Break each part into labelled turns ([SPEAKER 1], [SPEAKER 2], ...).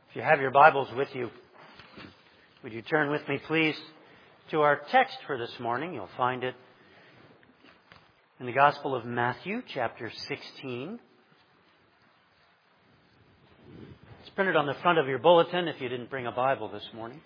[SPEAKER 1] If you have your Bibles with you, would you turn with me, please, to our text for this morning? You'll find it in the Gospel of Matthew, chapter 16. It's printed on the front of your bulletin if you didn't bring a Bible this morning.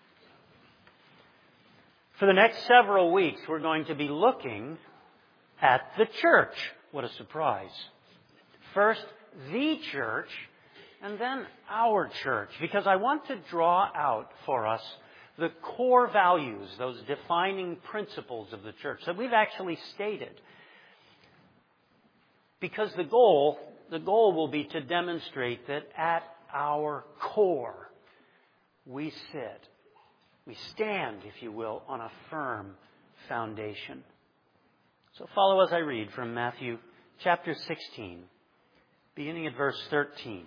[SPEAKER 1] For the next several weeks, we're going to be looking at the church. What a surprise. First, the church, and then our church, because I want to draw out for us the core values, those defining principles of the church that we've actually stated. Because the goal will be to demonstrate that at our core, we stand, if you will, on a firm foundation. So follow as I read from Matthew chapter 16, beginning at verse 13.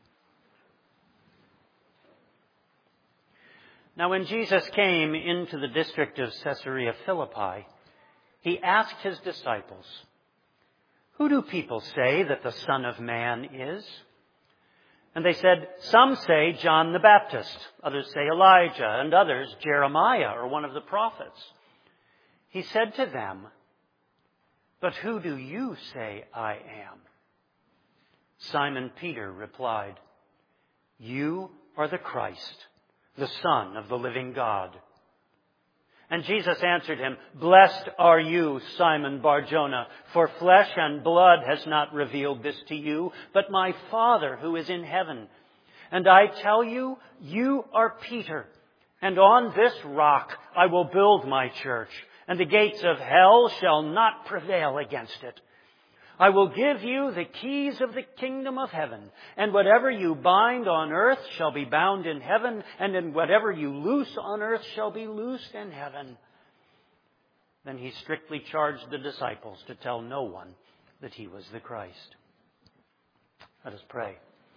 [SPEAKER 1] Now, when Jesus came into the district of Caesarea Philippi, he asked his disciples, "Who do people say that the Son of Man is?" And they said, "Some say John the Baptist, others say Elijah, and others Jeremiah or one of the prophets." He said to them, "But who do you say I am?" Simon Peter replied, "You are the Christ, the Son of the living God." And Jesus answered him, "Blessed are you, Simon Bar-Jonah, for flesh and blood has not revealed this to you, but my Father who is in heaven. And I tell you, you are Peter, and on this rock I will build my church, and the gates of hell shall not prevail against it. I will give you the keys of the kingdom of heaven, and whatever you bind on earth shall be bound in heaven, and whatever you loose on earth shall be loosed in heaven." Then he strictly charged the disciples to tell no one that he was the Christ. Let us pray.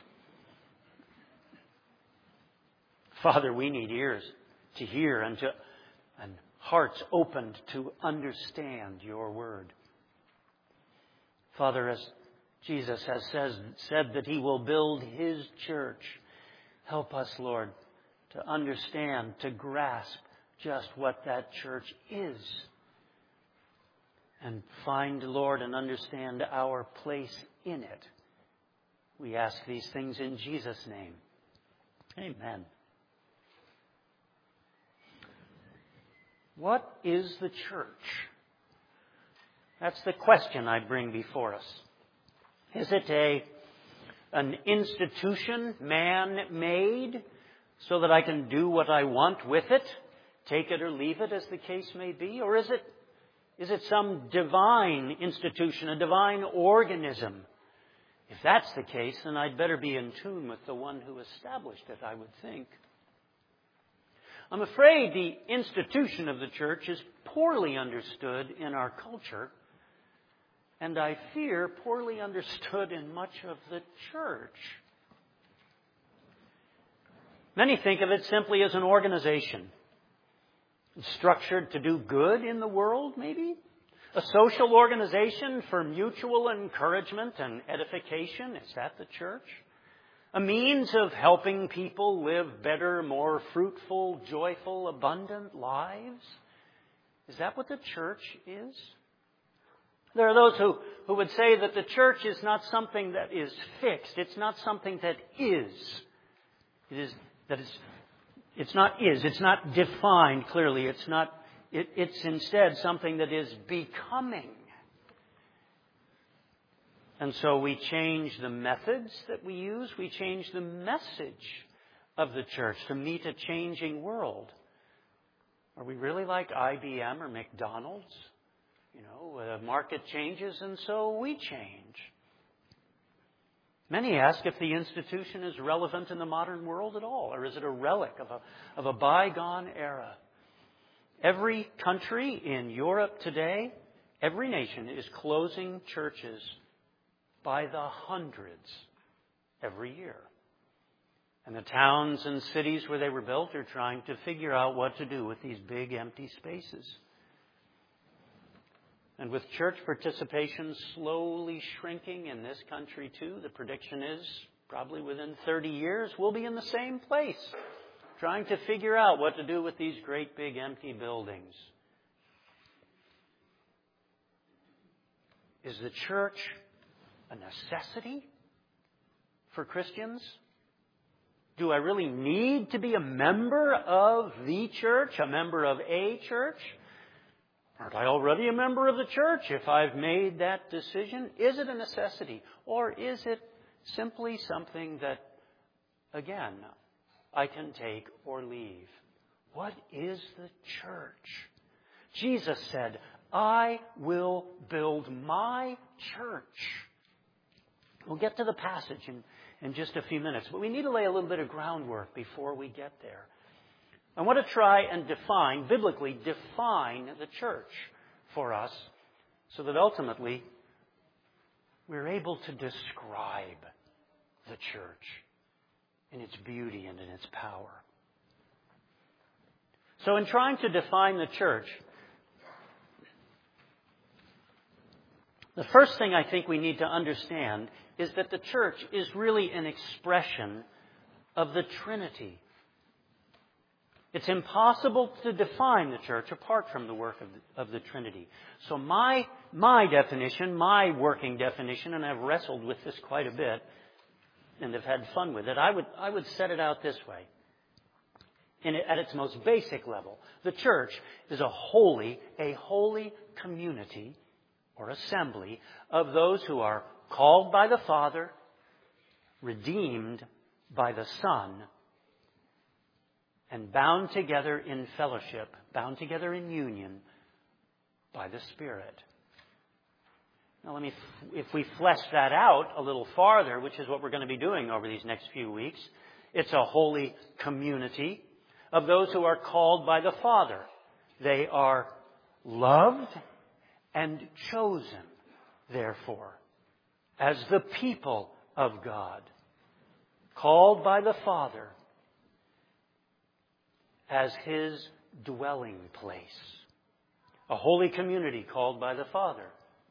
[SPEAKER 1] Father, we need ears to hear and hearts opened to understand your word. Father, as Jesus has said that he will build his church, help us, Lord, to understand, to grasp just what that church is. And find, Lord, and understand our place in it. We ask these things in Jesus' name. Amen. What is the church? That's the question I bring before us. Is it an institution man-made so that I can do what I want with it, take it or leave it as the case may be? Or is it some divine institution, a divine organism? If that's the case, then I'd better be in tune with the one who established it, I would think. I'm afraid the institution of the church is poorly understood in our culture, and I fear poorly understood in much of the church. Many think of it simply as an organization, structured to do good in the world, maybe. A social organization for mutual encouragement and edification. Is that the church? A means of helping people live better, more fruitful, joyful, abundant lives. Is that what the church is? There are those who would say that the church is not something that is fixed. It's not something that is. It's not defined clearly. It's instead something that is becoming. And so we change the methods that we use. We change the message of the church to meet a changing world. Are we really like IBM or McDonald's? The market changes and so we change. Many ask if the institution is relevant in the modern world at all, or is it a relic of a bygone era? Every country in Europe today, every nation is closing churches by the hundreds every year. And the towns and cities where they were built are trying to figure out what to do with these big empty spaces. And with church participation slowly shrinking in this country too, the prediction is probably within 30 years, we'll be in the same place, trying to figure out what to do with these great big empty buildings. Is the church a necessity for Christians? Do I really need to be a member of the church, a member of a church? Aren't I already a member of the church if I've made that decision? Is it a necessity? Or is it simply something that, again, I can take or leave? What is the church? Jesus said, I will build my church. We'll get to the passage in just a few minutes, but we need to lay a little bit of groundwork before we get there. I want to try and biblically define the church for us so that ultimately we're able to describe the church in its beauty and in its power. So in trying to define the church, the first thing I think we need to understand is that the church is really an expression of the Trinity. It's impossible to define the church apart from the work of the Trinity. So my definition, my working definition, and I've wrestled with this quite a bit and have had fun with it, I would set it out this way. At its most basic level, the church is a holy community or assembly of those who are called by the Father, redeemed by the Son, and bound together in fellowship, bound together in union by the Spirit. Now if we flesh that out a little farther, which is what we're going to be doing over these next few weeks, it's a holy community of those who are called by the Father. They are loved and chosen, therefore, as the people of God, called by the Father as His dwelling place. A holy community called by the Father,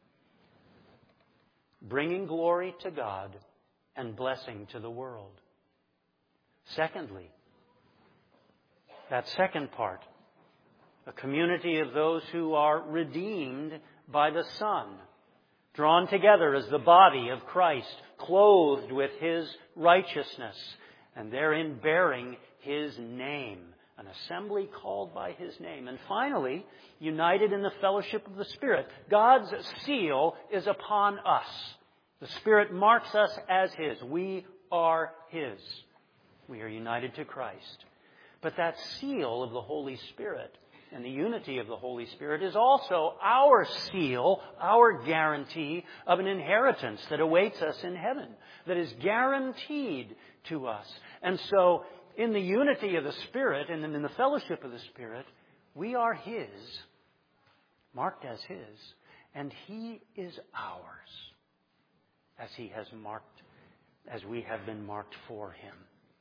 [SPEAKER 1] bringing glory to God and blessing to the world. Secondly, that second part, a community of those who are redeemed by the Son, drawn together as the body of Christ, clothed with His righteousness, and therein bearing His name, an assembly called by His name. And finally, united in the fellowship of the Spirit. God's seal is upon us. The Spirit marks us as His. We are His. We are united to Christ. But that seal of the Holy Spirit and the unity of the Holy Spirit is also our seal, our guarantee of an inheritance that awaits us in heaven, that is guaranteed to us. And so, in the unity of the Spirit and in the fellowship of the Spirit, we are His, marked as His, and He is ours, as He has marked, as we have been marked for Him.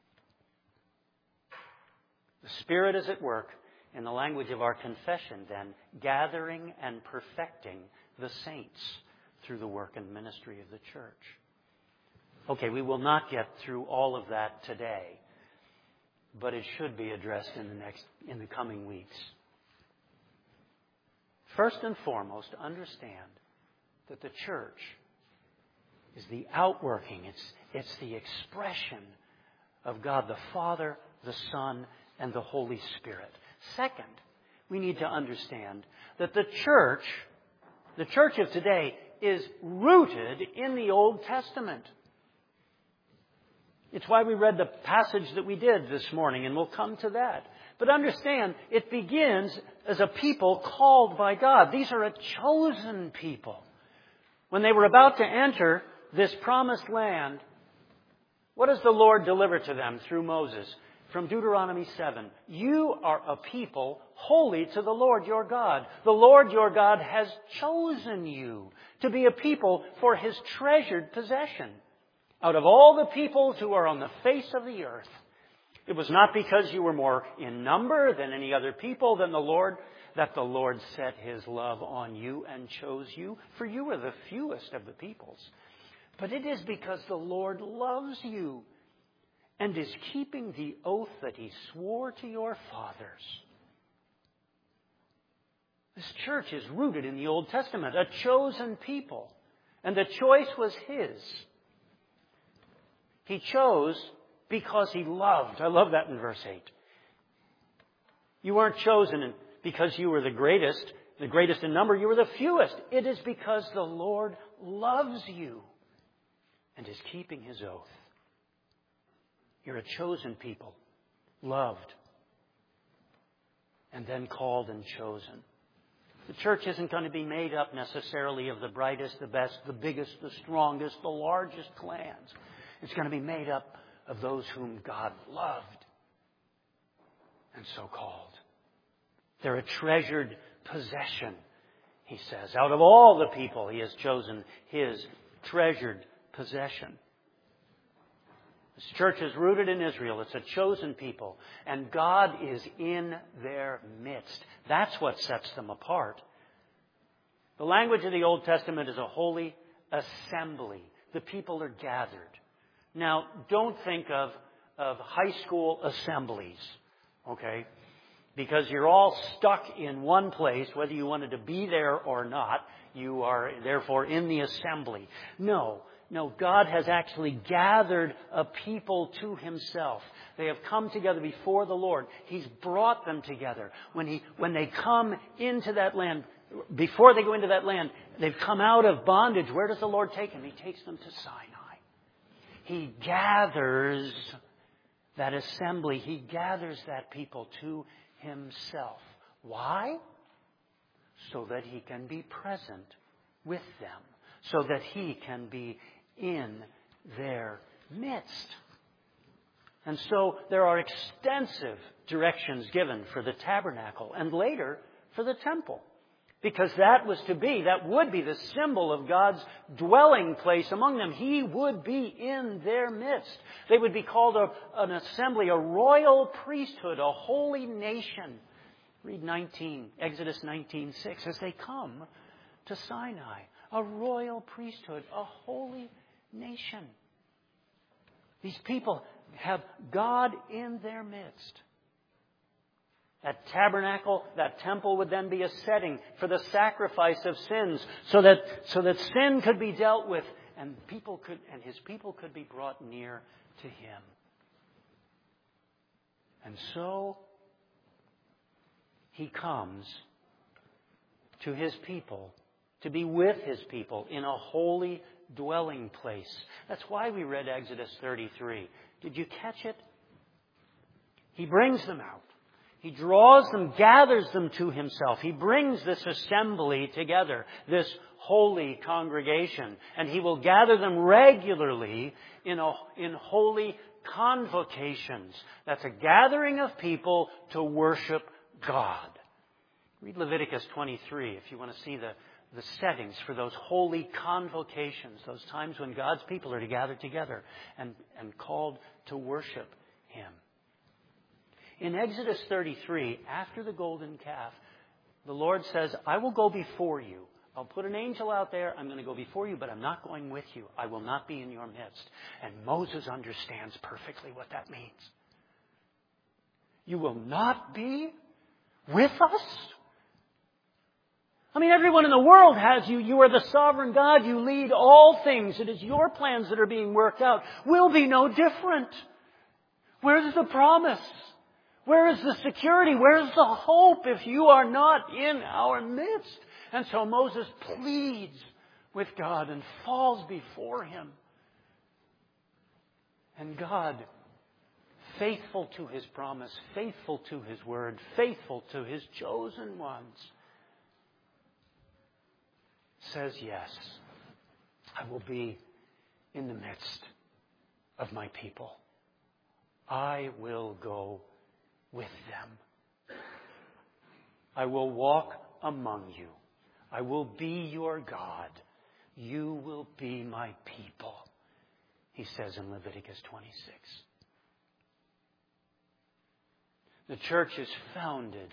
[SPEAKER 1] The Spirit is at work, in the language of our confession then, gathering and perfecting the saints through the work and ministry of the church. Okay, we will not get through all of that today, but it should be addressed in the coming weeks. First and foremost, understand that the church is the outworking, it's the expression of God the Father, the Son, and the Holy Spirit. Second, we need to understand that the church of today, is rooted in the Old Testament. It's why we read the passage that we did this morning, and we'll come to that. But understand, it begins as a people called by God. These are a chosen people. When they were about to enter this promised land, what does the Lord deliver to them through Moses? From Deuteronomy 7, you are a people holy to the Lord your God. The Lord your God has chosen you to be a people for His treasured possession. Out of all the peoples who are on the face of the earth, it was not because you were more in number than any other people than the Lord, that the Lord set His love on you and chose you, for you were the fewest of the peoples. But it is because the Lord loves you and is keeping the oath that He swore to your fathers. This church is rooted in the Old Testament, a chosen people. And the choice was His. He chose because He loved. I love that in verse 8. You weren't chosen because you were the greatest in number. You were the fewest. It is because the Lord loves you and is keeping His oath. You're a chosen people, loved, and then called and chosen. The church isn't going to be made up necessarily of the brightest, the best, the biggest, the strongest, the largest clans. It's going to be made up of those whom God loved and so called. They're a treasured possession, He says. Out of all the people, He has chosen His treasured possession. This church is rooted in Israel. It's a chosen people. And God is in their midst. That's what sets them apart. The language of the Old Testament is a holy assembly. The people are gathered. Now, don't think of high school assemblies, okay? Because you're all stuck in one place, whether you wanted to be there or not. You are therefore in the assembly. No, God has actually gathered a people to Himself. They have come together before the Lord. He's brought them together. When they come into that land, before they go into that land, they've come out of bondage. Where does the Lord take them? He takes them to Sinai. He gathers that assembly. He gathers that people to Himself. Why? So that He can be present with them. So that He can be in their midst. And so there are extensive directions given for the tabernacle and later for the temple. Because that would be the symbol of God's dwelling place among them. He would be in their midst. They would be called an assembly, a royal priesthood, a holy nation. Read Exodus 19:6 as they come to Sinai. A royal priesthood, a holy nation. These people have God in their midst. That tabernacle, that temple would then be a setting for the sacrifice of sins so that sin could be dealt with and His people could be brought near to Him. And so He comes to His people, to be with His people in a holy dwelling place. That's why we read Exodus 33. Did you catch it? He brings them out. He draws them, gathers them to Himself. He brings this assembly together, this holy congregation, and He will gather them regularly in holy convocations. That's a gathering of people to worship God. Read Leviticus 23 if you want to see the settings for those holy convocations, those times when God's people are to gather together and called to worship Him. In Exodus 33, after the golden calf, the Lord says, I will go before you. I'll put an angel out there. I'm going to go before you, but I'm not going with you. I will not be in your midst. And Moses understands perfectly what that means. You will not be with us? I mean, everyone in the world has you. You are the sovereign God. You lead all things. It is your plans that are being worked out. We'll be no different. Where's the promise? Where is the security? Where's the hope if you are not in our midst? And so Moses pleads with God and falls before Him. And God, faithful to His promise, faithful to His word, faithful to His chosen ones, says, yes, I will be in the midst of my people. I will go with them. I will walk among you. I will be your God. You will be my people, He says in Leviticus 26. The church is founded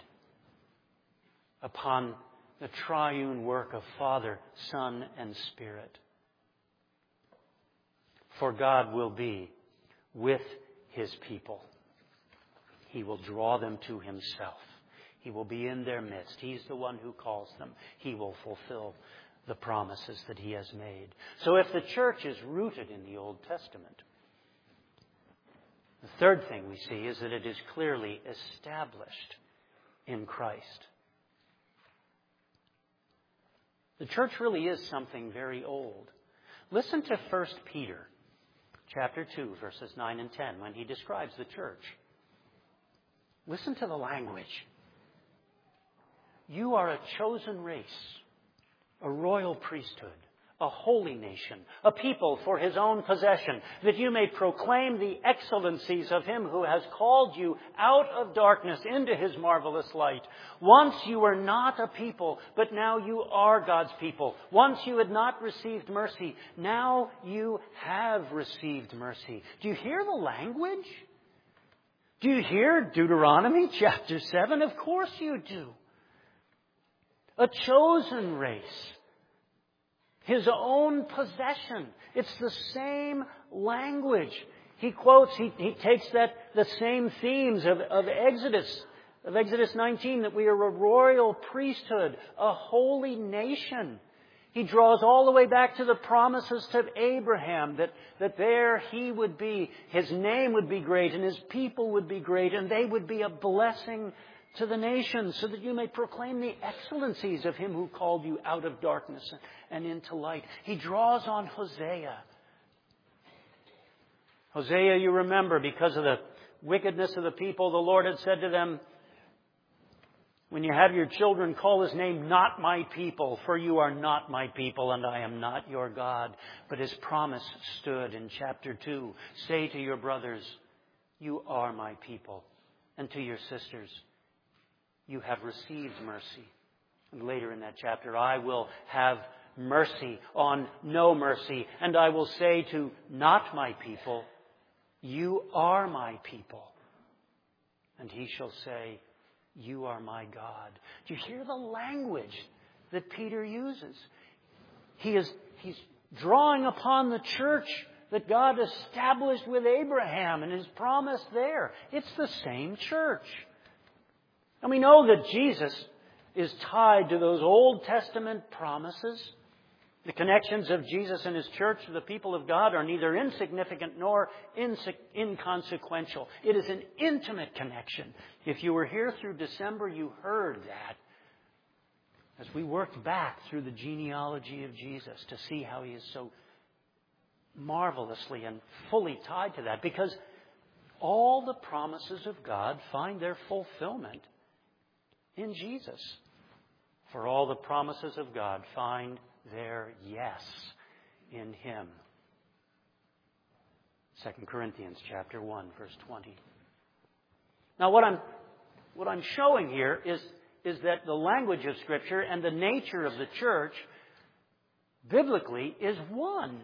[SPEAKER 1] upon the triune work of Father, Son, and Spirit. For God will be with His people. He will draw them to Himself. He will be in their midst. He's the one who calls them. He will fulfill the promises that He has made. So if the church is rooted in the Old Testament, the third thing we see is that it is clearly established in Christ. The church really is something very old. Listen to 1 Peter chapter 2, verses 9 and 10, when he describes the church. Listen to the language. You are a chosen race, a royal priesthood, a holy nation, a people for His own possession, that you may proclaim the excellencies of Him who has called you out of darkness into His marvelous light. Once you were not a people, but now you are God's people. Once you had not received mercy, now you have received mercy. Do you hear the language? Do you hear Deuteronomy chapter 7? Of course you do. A chosen race. His own possession. It's the same language. He quotes, he takes the same themes of Exodus 19, that we are a royal priesthood, a holy nation. He draws all the way back to the promises to Abraham, that there he would be, his name would be great, and his people would be great, and they would be a blessing to the nations, so that you may proclaim the excellencies of Him who called you out of darkness and into light. He draws on Hosea. Hosea, you remember, because of the wickedness of the people, the Lord had said to them, when you have your children, call His name not my people, for you are not my people, and I am not your God. But His promise stood in chapter 2. Say to your brothers, you are my people, and to your sisters, you have received mercy. And later in that chapter, I will have mercy on no mercy. And I will say to not my people, you are my people. And He shall say, you are my God. Do you hear the language that Peter uses? He's drawing upon the church that God established with Abraham and His promise there. It's the same church. And we know that Jesus is tied to those Old Testament promises. The connections of Jesus and His church to the people of God are neither insignificant nor inconsequential. It is an intimate connection. If you were here through December, you heard that. As we worked back through the genealogy of Jesus to see how He is so marvelously and fully tied to that. Because all the promises of God find their fulfillment in Jesus. For all the promises of God find their yes in Him. 2 Corinthians chapter 1, verse 20. Now what I'm showing here is that the language of Scripture and the nature of the church biblically is one.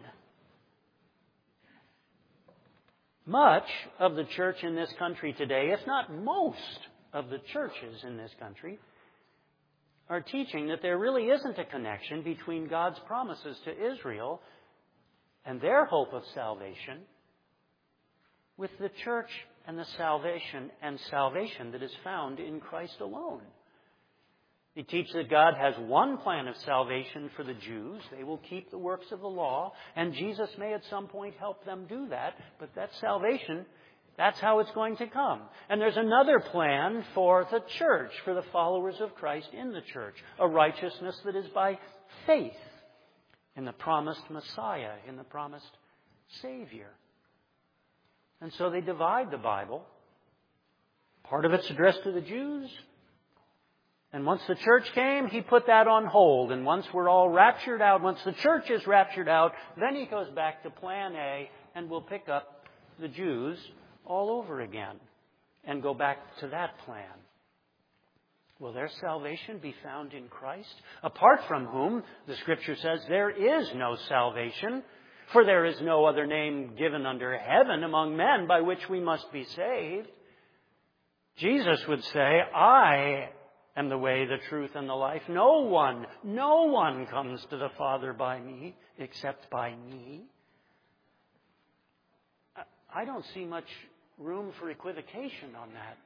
[SPEAKER 1] Much of the church in this country today, if not most of the churches in this country, are teaching that there really isn't a connection between God's promises to Israel and their hope of salvation with the church and the salvation that is found in Christ alone. They teach that God has one plan of salvation for the Jews. They will keep the works of the law, and Jesus may at some point help them do that, but that salvation, that's how it's going to come. And there's another plan for the church, for the followers of Christ in the church, a righteousness that is by faith in the promised Messiah, in the promised Savior. And so they divide the Bible. Part of it's addressed to the Jews. And once the church came, He put that on hold. And once we're all raptured out, once the church is raptured out, then He goes back to plan A and will pick up the Jews all over again and go back to that plan. Will their salvation be found in Christ? Apart from whom, the Scripture says, there is no salvation, for there is no other name given under heaven among men by which we must be saved. Jesus would say, I am the way, the truth, and the life. No one comes to the Father by me except by me. I don't see much room for equivocation on that.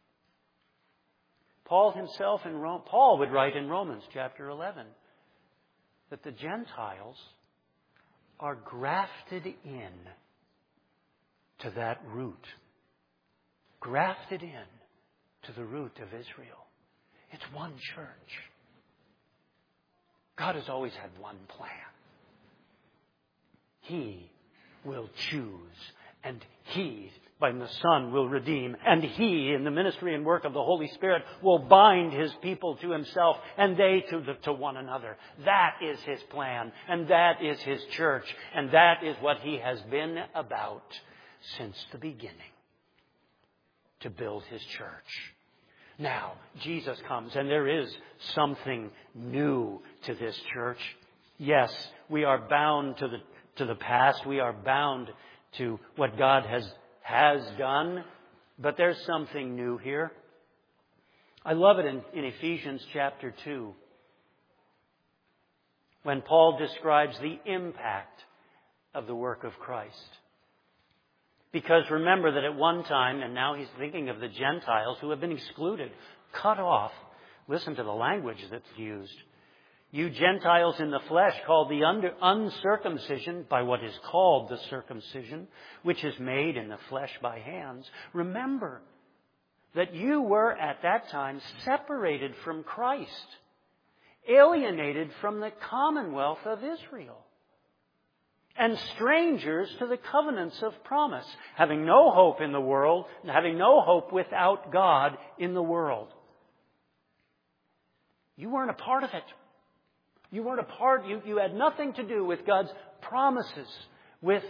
[SPEAKER 1] Paul himself Paul would write in Romans chapter 11 that the Gentiles are grafted in to that root. Grafted in to the root of Israel. It's one church. God has always had one plan. He will choose, and He, by the Son, will redeem, and He, in the ministry and work of the Holy Spirit, will bind His people to Himself, and they to one another. That is His plan, and that is His church, and that is what He has been about since the beginning, to build His church. Now, Jesus comes, and there is something new to this church. Yes, we are bound to the past. We are bound to what God has done. But there's something new here. I love it in Ephesians chapter 2, when Paul describes the impact of the work of Christ. Because remember that at one time, and now he's thinking of the Gentiles who have been excluded, cut off. Listen to the language that's used. You Gentiles in the flesh, called the uncircumcision by what is called the circumcision, which is made in the flesh by hands. Remember that you were at that time separated from Christ, alienated from the commonwealth of Israel, and strangers to the covenants of promise, having no hope in the world, and having no hope without God in the world. You weren't a part of it. You weren't a part, you had nothing to do with God's promises, with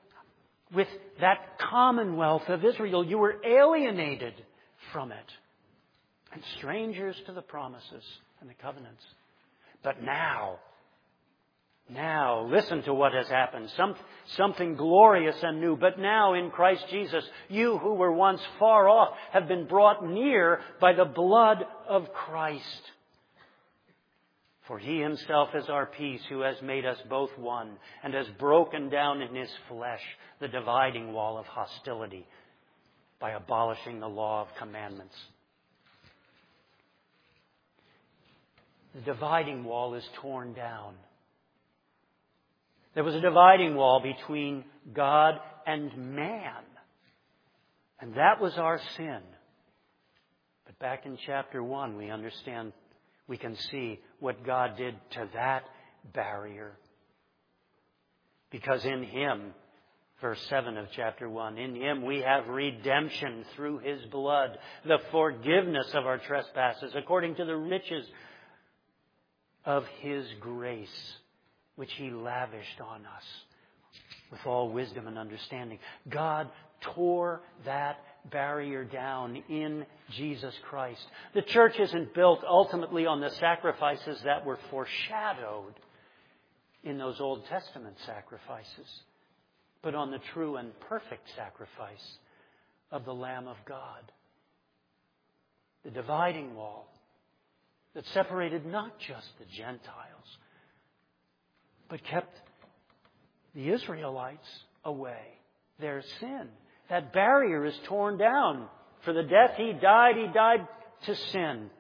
[SPEAKER 1] that commonwealth of Israel. You were alienated from it, and strangers to the promises and the covenants. But now, listen to what has happened. Something glorious and new. But now in Christ Jesus, you who were once far off have been brought near by the blood of Christ. For He Himself is our peace, who has made us both one, and has broken down in His flesh the dividing wall of hostility by abolishing the law of commandments. The dividing wall is torn down. There was a dividing wall between God and man. And that was our sin. But back in chapter 1, we can see what God did to that barrier. Because in Him, verse 7 of chapter 1, in Him we have redemption through His blood, the forgiveness of our trespasses, according to the riches of His grace, which He lavished on us with all wisdom and understanding. God tore that barrier down in Jesus Christ. The church isn't built ultimately on the sacrifices that were foreshadowed in those Old Testament sacrifices, but on the true and perfect sacrifice of the Lamb of God. The dividing wall that separated not just the Gentiles, but kept the Israelites away. Their sin. That barrier is torn down. For the death He died to sin.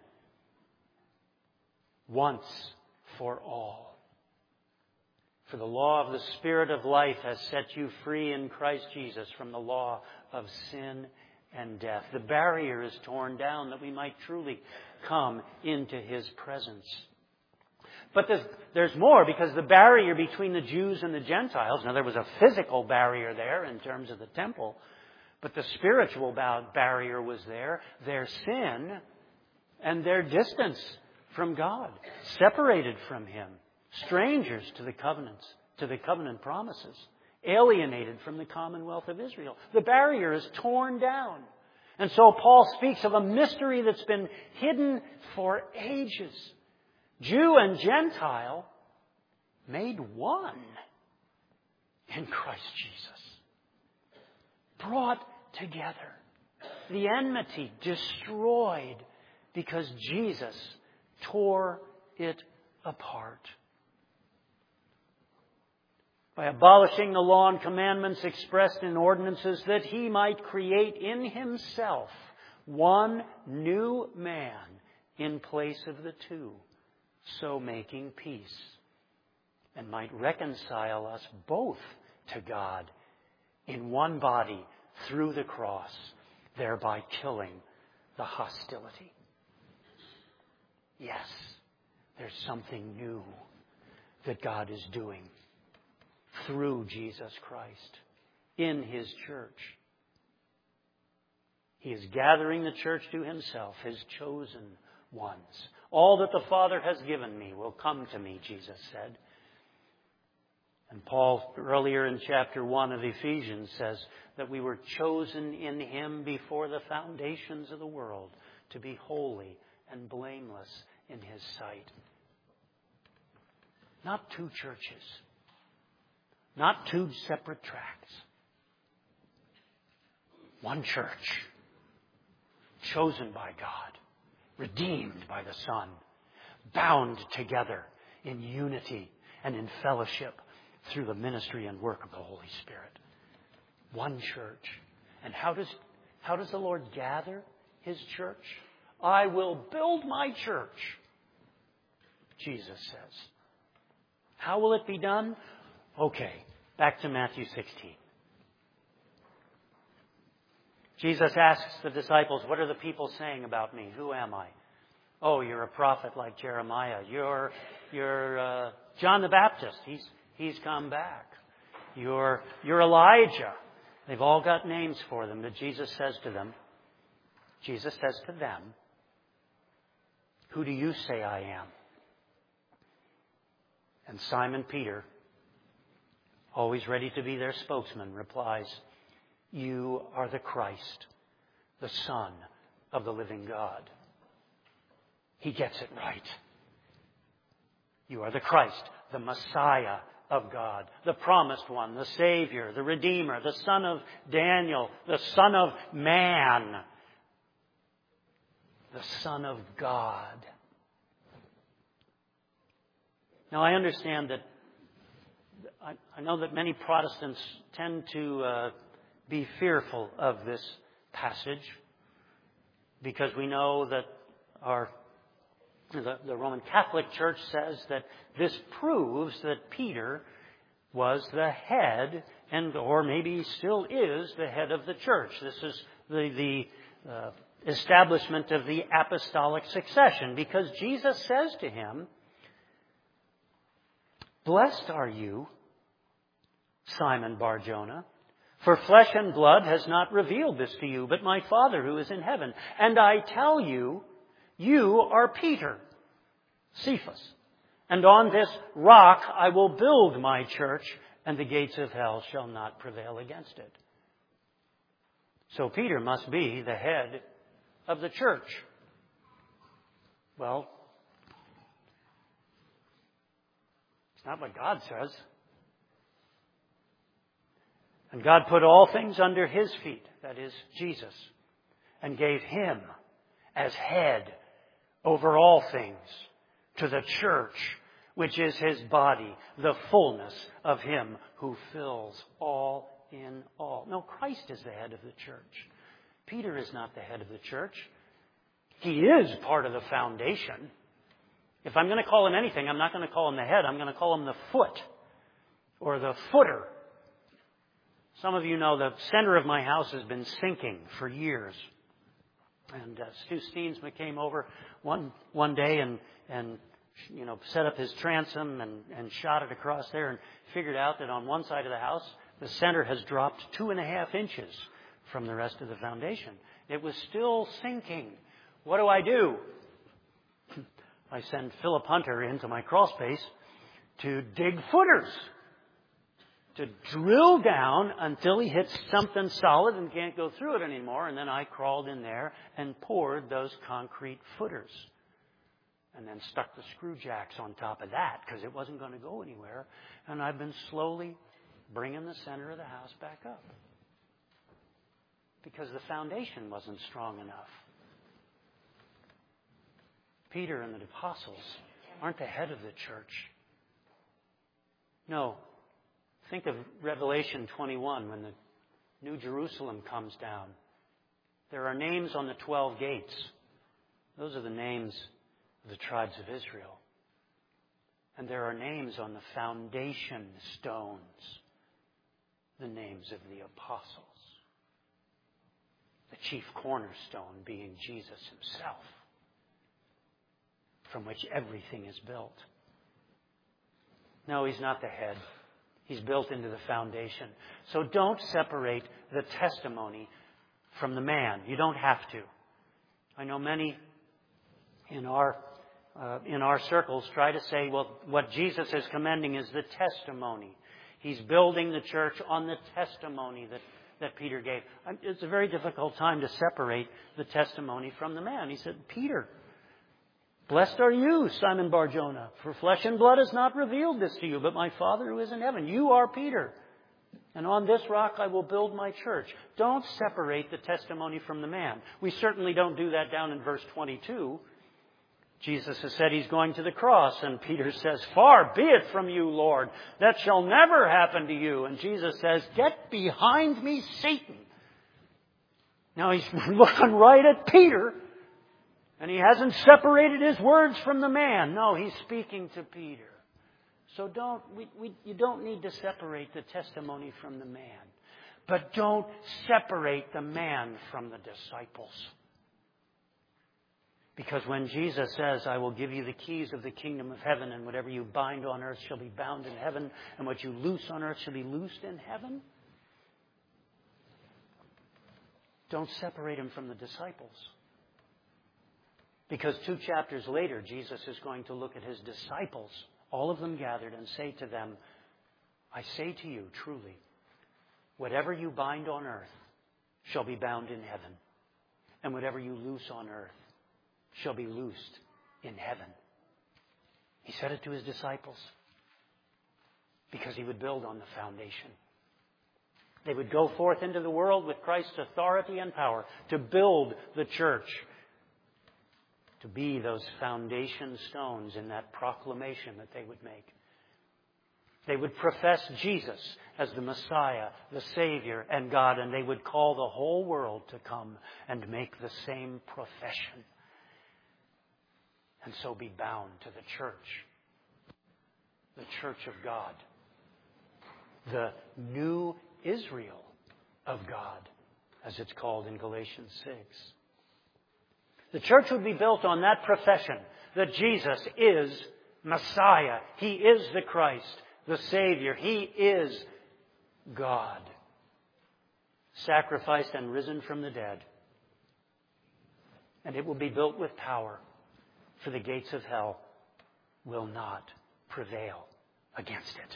[SPEAKER 1] Once for all. For the law of the Spirit of life has set you free in Christ Jesus from the law of sin and death. The barrier is torn down that we might truly come into His presence. But there's more, because the barrier between the Jews and the Gentiles, now there was a physical barrier there in terms of the temple, but the spiritual barrier was there, their sin and their distance from God, separated from Him, strangers to the covenants, to the covenant promises, alienated from the commonwealth of Israel. The barrier is torn down. And so Paul speaks of a mystery that's been hidden for ages. Jew and Gentile made one in Christ Jesus. Brought together. The enmity destroyed because Jesus tore it apart. by abolishing the law and commandments expressed in ordinances, that he might create in himself one new man in place of the two, so making peace, and might reconcile us both to God in one body through the cross, thereby killing the hostility. Yes, there's something new that God is doing through Jesus Christ in His church. He is gathering the church to Himself, His chosen ones. All that the Father has given me will come to me, Jesus said. And Paul, earlier in chapter 1 of Ephesians, says that we were chosen in Him before the foundations of the world to be holy and blameless in His sight. Not two churches. Not two separate tracts. One church. Chosen by God. Redeemed by the Son. Bound together in unity and in fellowship through the ministry and work of the Holy Spirit. One church. And how does the Lord gather His church? I will build my church, Jesus says. How will it be done? Okay, back to Matthew 16. Jesus asks the disciples, what are the people saying about me? Who am I? Oh, you're a prophet like Jeremiah. You're John the Baptist. He's come back. You're Elijah. They've all got names for them that Jesus says to them. Jesus says to them, who do you say I am? And Simon Peter, always ready to be their spokesman, replies, you are the Christ, the Son of the living God. He gets it right. You are the Christ, the Messiah of God, the promised one, the Savior, the Redeemer, the Son of Daniel, the Son of Man, the Son of God. Now, I understand that, I know that many Protestants tend to be fearful of this passage because we know that the Roman Catholic Church says that this proves that Peter was the head or maybe still is the head of the church. This is the establishment of the apostolic succession because Jesus says to him, blessed are you, Simon Bar-Jonah, for flesh and blood has not revealed this to you, but my Father who is in heaven. And I tell you, you are Peter, Cephas, and on this rock I will build my church, and the gates of hell shall not prevail against it. So Peter must be the head of the church. Well, it's not what God says. And God put all things under His feet, that is, Jesus, and gave Him as head over all things to the church, which is His body, the fullness of Him who fills all in all. No, Christ is the head of the church. Peter is not the head of the church. He is part of the foundation. If I'm going to call him anything, I'm not going to call him the head. I'm going to call him the foot or the footer. Some of you know the center of my house has been sinking for years. And Stu Steensma came over one day and set up his transom and shot it across there and figured out that on one side of the house, the center has dropped 2.5 inches from the rest of the foundation. It was still sinking. What do? I send Philip Hunter into my crawl space to dig footers, to drill down until he hits something solid and can't go through it anymore. And then I crawled in there and poured those concrete footers. And then stuck the screw jacks on top of that because it wasn't going to go anywhere. And I've been slowly bringing the center of the house back up because the foundation wasn't strong enough. Peter and the apostles aren't the head of the church. No. Think of Revelation 21 when the New Jerusalem comes down. There are names on the 12 gates. Those are the names of the tribes of Israel. And there are names on the foundation stones, the names of the apostles. The chief cornerstone being Jesus himself, from which everything is built. No, he's not the head. He's built into the foundation. So don't separate the testimony from the man. You don't have to. I know many in our circles try to say, well, what Jesus is commending is the testimony. He's building the church on the testimony that Peter gave. It's a very difficult time to separate the testimony from the man. He said, Peter, blessed are you, Simon Bar-Jonah, for flesh and blood has not revealed this to you, but my Father who is in heaven. You are Peter, and on this rock I will build my church. Don't separate the testimony from the man. We certainly don't do that down in verse 22. Jesus has said he's going to the cross, and Peter says, far be it from you, Lord. That shall never happen to you. And Jesus says, get behind me, Satan. Now he's looking right at Peter, and he hasn't separated his words from the man. No, he's speaking to Peter. So you don't need to separate the testimony from the man. But don't separate the man from the disciples. Because when Jesus says, I will give you the keys of the kingdom of heaven, and whatever you bind on earth shall be bound in heaven, and what you loose on earth shall be loosed in heaven, don't separate him from the disciples. Because 2 chapters later, Jesus is going to look at his disciples, all of them gathered, and say to them, I say to you truly, whatever you bind on earth shall be bound in heaven, and whatever you loose on earth shall be loosed in heaven. He said it to his disciples because he would build on the foundation. They would go forth into the world with Christ's authority and power to build the church, to be those foundation stones in that proclamation that they would make. They would profess Jesus as the Messiah, the Savior, and God, and they would call the whole world to come and make the same profession. And so be bound to the church of God, the new Israel of God, as it's called in Galatians 6. The church would be built on that profession that Jesus is Messiah. He is the Christ, the Savior. He is God, sacrificed and risen from the dead. And it will be built with power, for the gates of hell will not prevail against it.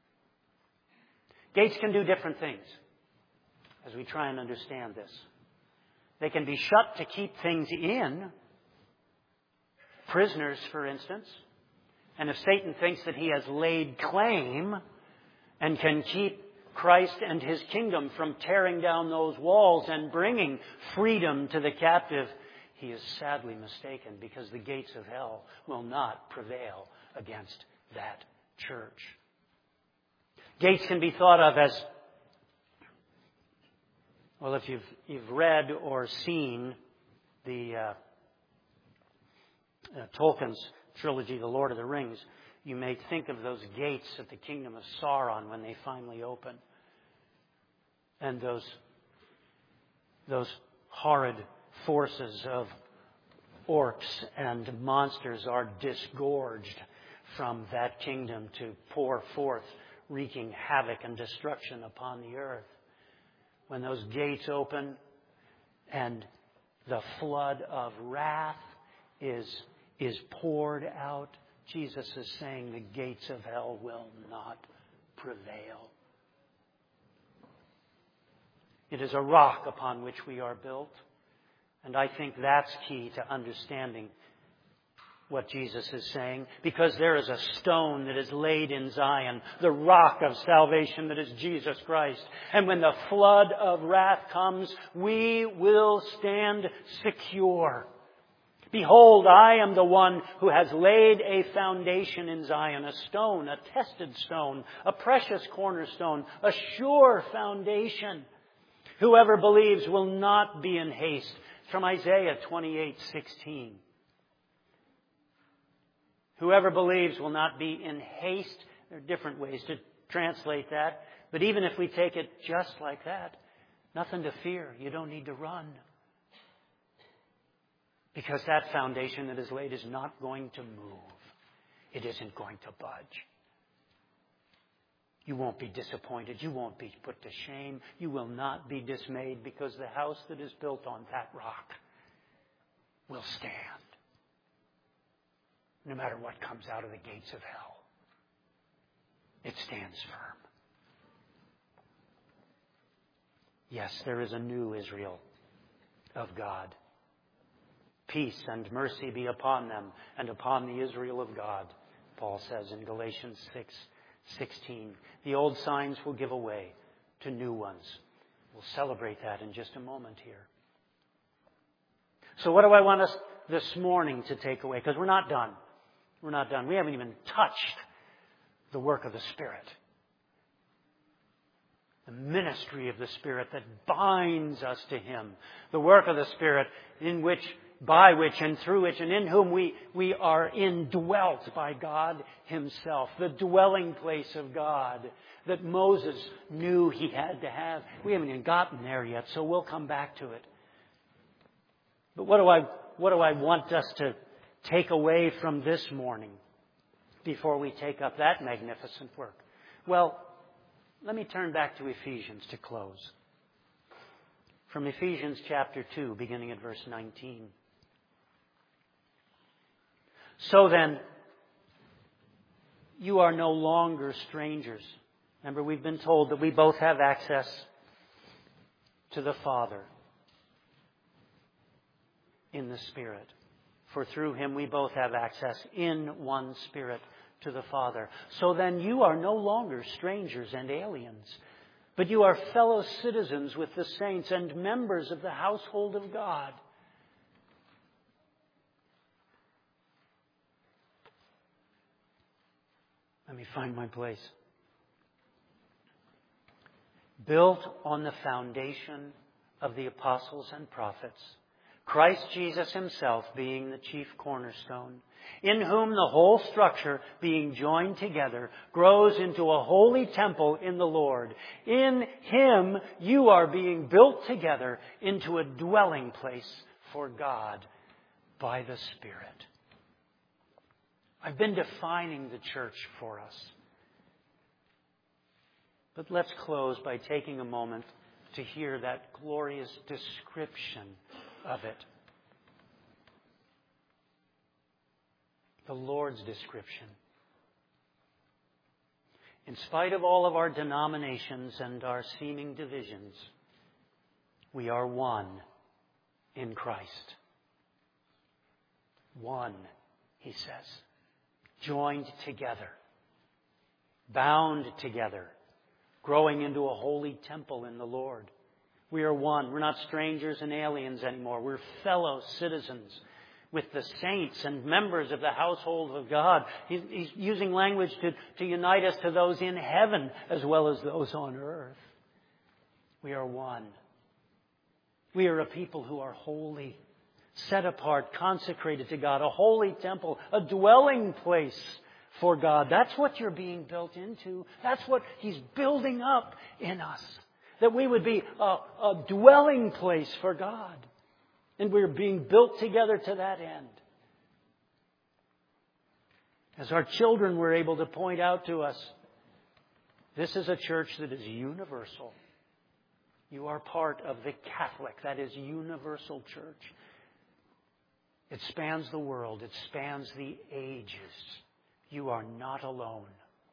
[SPEAKER 1] Gates can do different things as we try and understand this. They can be shut to keep things in. Prisoners, for instance. And if Satan thinks that he has laid claim and can keep Christ and his kingdom from tearing down those walls and bringing freedom to the captive, he is sadly mistaken, because the gates of hell will not prevail against that church. Gates can be thought of as, well, if you've read or seen the Tolkien's trilogy, The Lord of the Rings, you may think of those gates at the kingdom of Sauron when they finally open. And those horrid forces of orcs and monsters are disgorged from that kingdom to pour forth, wreaking havoc and destruction upon the earth. When those gates open and the flood of wrath is poured out, Jesus is saying the gates of hell will not prevail. It is a rock upon which we are built. And I think that's key to understanding what Jesus is saying, because there is a stone that is laid in Zion, the rock of salvation that is Jesus Christ. And when the flood of wrath comes, we will stand secure. Behold, I am the one who has laid a foundation in Zion, a stone, a tested stone, a precious cornerstone, a sure foundation. Whoever believes will not be in haste. It's from Isaiah 28:16. Whoever believes will not be in haste. There are different ways to translate that. But even if we take it just like that, nothing to fear. You don't need to run. Because that foundation that is laid is not going to move. It isn't going to budge. You won't be disappointed. You won't be put to shame. You will not be dismayed because the house that is built on that rock will stand. No matter what comes out of the gates of hell. It stands firm. Yes, there is a new Israel of God. Peace and mercy be upon them and upon the Israel of God, Paul says in Galatians 6:16. The old signs will give way to new ones. We'll celebrate that in just a moment here. So what do I want us this morning to take away? Because we're not done. We're not done. We haven't even touched the work of the Spirit. The ministry of the Spirit that binds us to Him. The work of the Spirit by which and through which and in whom we are indwelt by God Himself. The dwelling place of God that Moses knew he had to have. We haven't even gotten there yet, so we'll come back to it. But what do I want us to take away from this morning before we take up that magnificent work? Well, let me turn back to Ephesians to close. From Ephesians chapter 2, beginning at verse 19. So then, you are no longer strangers. Remember, we've been told that we both have access to the Father in the Spirit. For through Him we both have access in one Spirit to the Father. So then you are no longer strangers and aliens, but you are fellow citizens with the saints and members of the household of God. Let me find my place. Built on the foundation of the apostles and prophets, Christ Jesus Himself being the chief cornerstone, in whom the whole structure, being joined together, grows into a holy temple in the Lord. In Him you are being built together into a dwelling place for God by the Spirit. I've been defining the church for us. But let's close by taking a moment to hear that glorious description of it. The Lord's description. In spite of all of our denominations and our seeming divisions, we are one in Christ. One, He says. Joined together. Bound together. Growing into a holy temple in the Lord. We are one. We're not strangers and aliens anymore. We're fellow citizens with the saints and members of the household of God. He's using language to unite us to those in heaven as well as those on earth. We are one. We are a people who are holy, set apart, consecrated to God, a holy temple, a dwelling place for God. That's what you're being built into. That's what He's building up in us. That we would be a dwelling place for God. And we're being built together to that end. As our children were able to point out to us, this is a church that is universal. You are part of the Catholic, that is universal church. It spans the world. It spans the ages. You are not alone.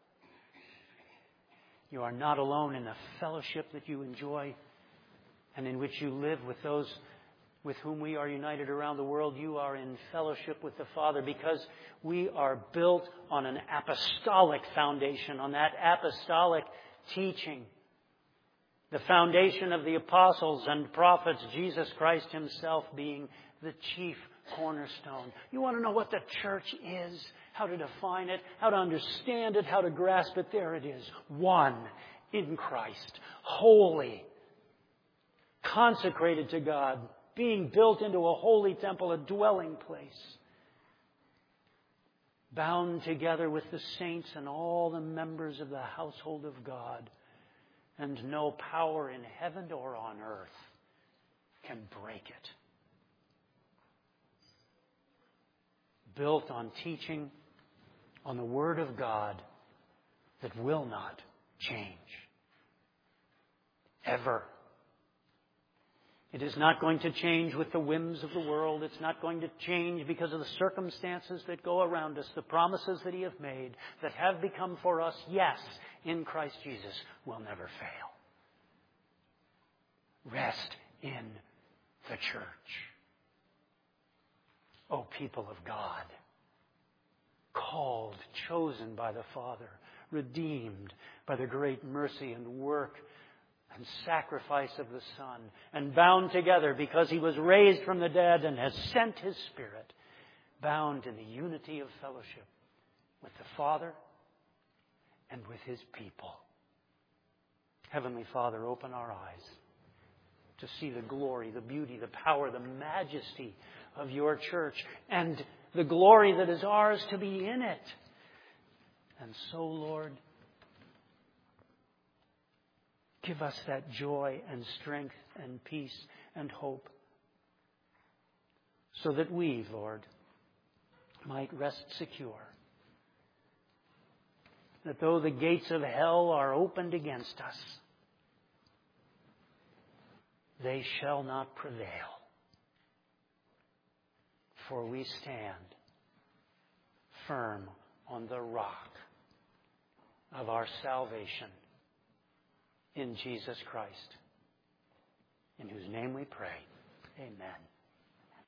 [SPEAKER 1] You are not alone in the fellowship that you enjoy and in which you live with those with whom we are united around the world. You are in fellowship with the Father because we are built on an apostolic foundation, on that apostolic teaching. The foundation of the apostles and prophets, Jesus Christ Himself being the chief cornerstone. You want to know what the church is, how to define it, how to understand it, how to grasp it? There it is. One in Christ. Holy. Consecrated to God. Being built into a holy temple, a dwelling place. Bound together with the saints and all the members of the household of God. And no power in heaven or on earth can break it. Built on teaching, on the Word of God that will not change. Ever. It is not going to change with the whims of the world. It's not going to change because of the circumstances that go around us. The promises that He has made that have become for us, yes, in Christ Jesus, will never fail. Rest in the church. O people of God, called, chosen by the Father, redeemed by the great mercy and work and sacrifice of the Son, and bound together because He was raised from the dead and has sent His Spirit, bound in the unity of fellowship with the Father and with His people. Heavenly Father, open our eyes to see the glory, the beauty, the power, the majesty of Your church, and the glory that is ours to be in it. And so, Lord, give us that joy and strength and peace and hope so that we, Lord, might rest secure. That though the gates of hell are opened against us, they shall not prevail. For we stand firm on the rock of our salvation, in Jesus Christ, in whose name we pray. Amen.